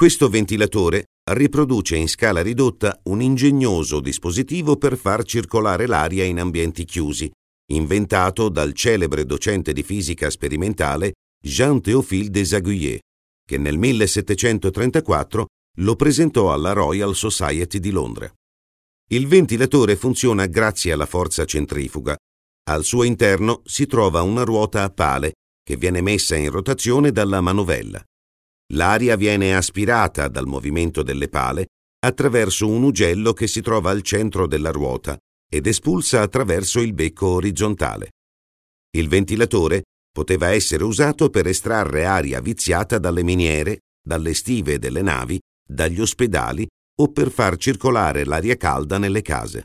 Questo ventilatore riproduce in scala ridotta un ingegnoso dispositivo per far circolare l'aria in ambienti chiusi, inventato dal celebre docente di fisica sperimentale Jean-Théophile Desaguliers, che nel 1734 lo presentò alla Royal Society di Londra. Il ventilatore funziona grazie alla forza centrifuga. Al suo interno si trova una ruota a pale che viene messa in rotazione dalla manovella. L'aria viene aspirata dal movimento delle pale attraverso un ugello che si trova al centro della ruota ed espulsa attraverso il becco orizzontale. Il ventilatore poteva essere usato per estrarre aria viziata dalle miniere, dalle stive delle navi, dagli ospedali o per far circolare l'aria calda nelle case.